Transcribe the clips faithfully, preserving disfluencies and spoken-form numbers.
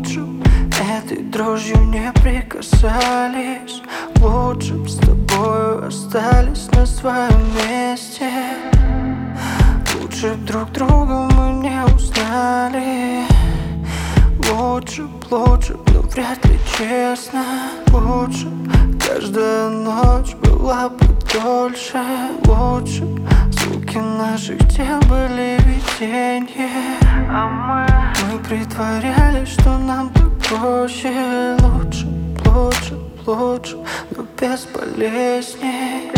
Лучше б этой дрожью не прикасались. Лучше б с тобою остались на своем месте. Лучше б друг друга мы не узнали. Лучше б, лучше б, но вряд ли честно. Лучше б каждая ночь была бы дольше. Лучше б звуки наших тел были видения, а мы, мы притворялись, что нам так проще. Лучше б, лучше б, лучше, но бесполезней.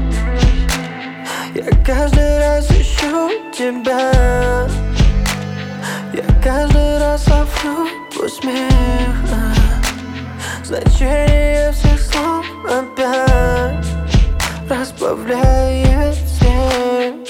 Я каждый раз ищу тебя. Я каждый раз ловлю твой смех. Значение всех слов опять разбавляет тень.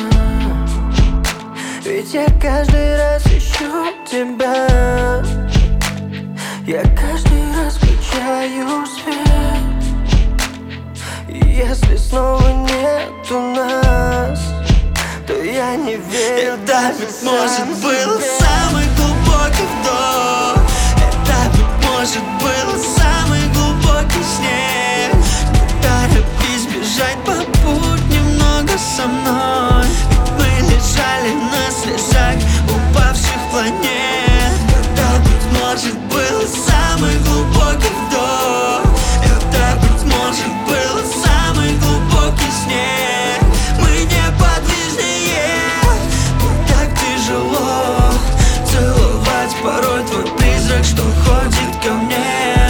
Ведь я каждый раз ищу тебя. Я каждый раз включаю свет. И если снова нету нас, то я не верю. Это ведь может был самый глубокий вдох. Это ведь может был самый глубокий снег. Не торопись бежать по путь немного со мной. Ведь мы лежали на слезах упавших планет. Это ведь может был самый глубокий вдох. Это ведь может был самый глубокий снег. Мы неподвижнее. Так тяжело целовать порой твой призрак, что ходит ко мне.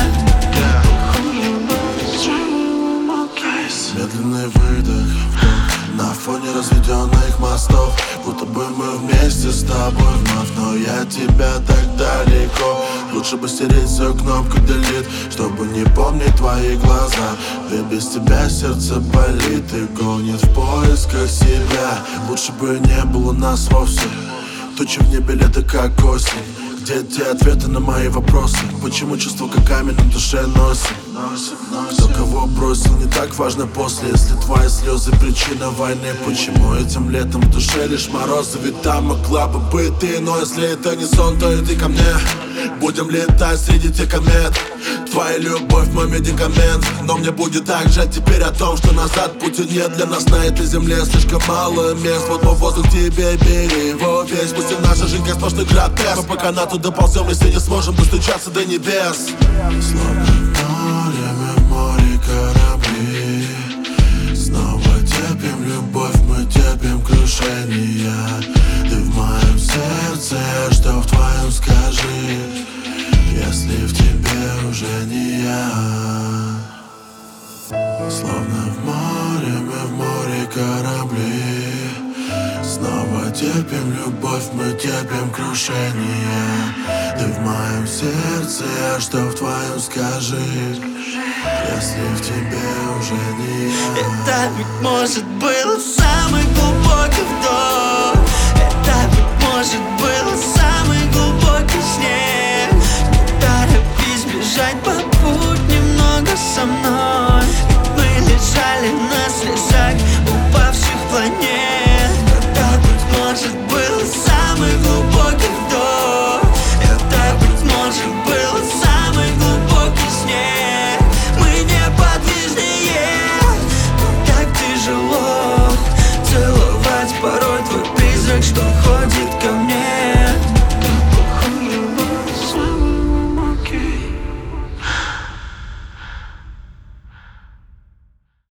Медленный выдох, вдох на фоне разведенных мостов. Будто бы мы вместе с тобой вновь, но я тебя так далеко. Лучше бы стереть свою кнопку delete, чтобы не помнить твои глаза. Ведь без тебя сердце болит и гонит в поисках себя. Лучше бы не было нас вовсе. Тучи в небе, лето как осень. Где те ответы на мои вопросы? Почему чувство как камень на душе носит? Кто кого бросил, не так важно после. Если твои слезы причина войны, почему этим летом в душе лишь морозы? Ведь там могла бы быть ты, но если это не сон, то иди ко мне. Будем летать среди тех комет. Твоя любовь мой медикамент. Но мне будет так жаль теперь о том, что назад пути нет. Для нас на этой земле слишком мало мест. Вот мой воздух, тебе бери его весь. Пусть и наша жизнь как сплошной гротеск, но пока на туда ползем, если не сможем достучаться до небес. Словно в море, мы в море корабли. Снова терпим любовь, мы терпим крушение. Ты в моем сердце, а что в твоем, скажи. Если в тебе уже не я. Словно в море, мы в море корабли. Снова терпим любовь, мы терпим крушение. Ты в моем сердце, а что в твоем, скажи. Если в тебе уже не я. Это ведь может был самый глубокий вдох.